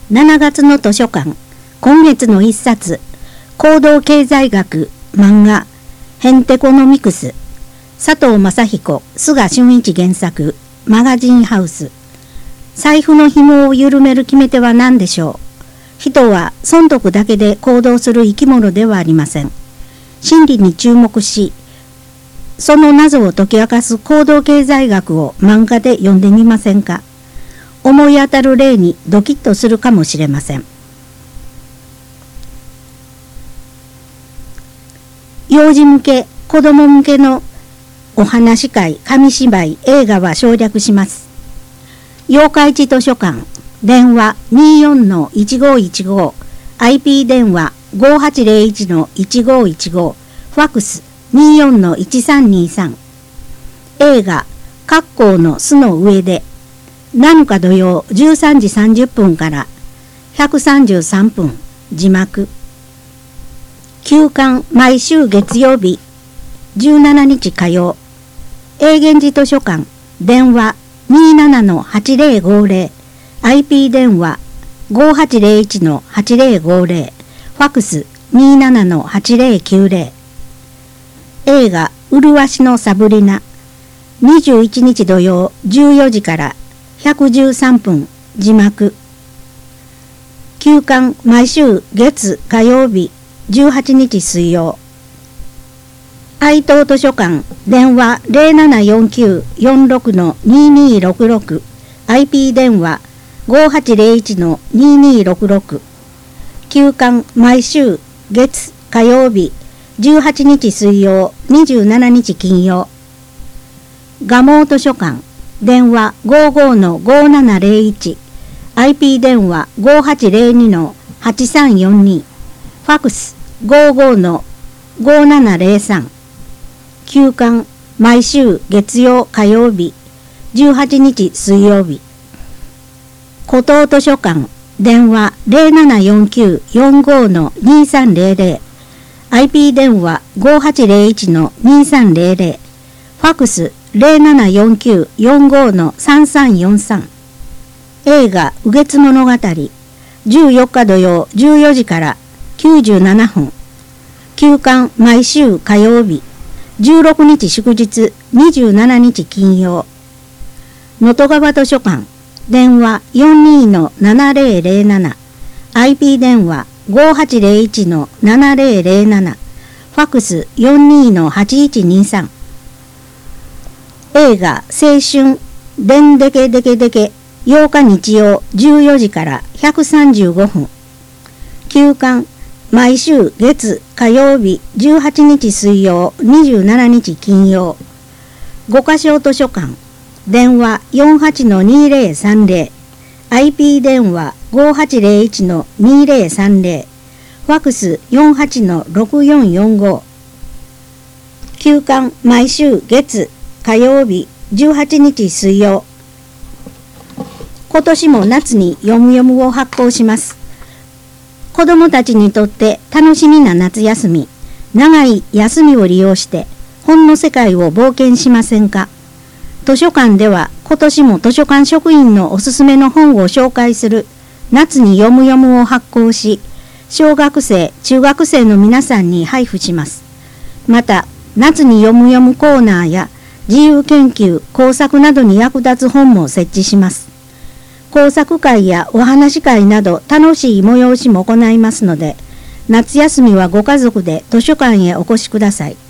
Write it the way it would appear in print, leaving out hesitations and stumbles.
7月の図書館、今月の一冊、行動経済学、漫画、ヘンテコノミクス、佐藤正彦、菅俊一原作、マガジンハウス。財布の紐を緩める決め手は何でしょう。人は損得だけで行動する生き物ではありません。心理に注目し、その謎を解き明かす行動経済学を漫画で読んでみませんか。思い当たる例にドキッとするかもしれません。幼児向け、子供向けのお話会、紙芝居、映画は省略します。八日市図書館、電話 24-1515、IP 電話 5801-1515、ファックス 24-1323。映画、格好の巣の上で、7日土曜13時30分から133分、字幕。休刊毎週月曜日、17日火曜。永源寺図書館、電話 27-8050、IP 電話 5801-8050、ファックス 27-8090。映画、麗しのサブリナ、21日土曜14時から113分、字幕。休刊毎週月火曜日、18日水曜。愛東図書館、電話 0749-46-2266、IP 電話 5801-2266。休刊毎週月火曜日、18日水曜、27日金曜。蒲生図書館、電話 55-5701、IP 電話 5802-8342、ファックス 55-5703。休刊毎週月曜火曜日、18日水曜日。古東図書館、電話 0749-45-2300、IP 電話 5801-2300、ファックス 0749-45-3343。映画、雨月物語、14日土曜14時から97分。休刊毎週火曜日、16日祝日、27日金曜。能登川図書館、電話 42-7007、IP 電話 5801-7007、ファックス 42-8123。映画、青春、でんでけでけでけ、8日日曜14時から135分。休刊毎週月火曜日、18日水曜、27日金曜。五箇所図書館、電話 48-2030、IP 電話 5801-2030、ファックス 48-6445。休刊毎週月火曜日、18日水曜。今年も夏に読む読むを発行します。子どもたちにとって楽しみな夏休み、長い休みを利用して本の世界を冒険しませんか。図書館では今年も図書館職員のおすすめの本を紹介する夏に読む読むを発行し、小学生、中学生の皆さんに配布します。また、夏に読む読むコーナーや自由研究、工作などに役立つ本も設置します。工作会やお話会など楽しい催しも行いますので、夏休みはご家族で図書館へお越しください。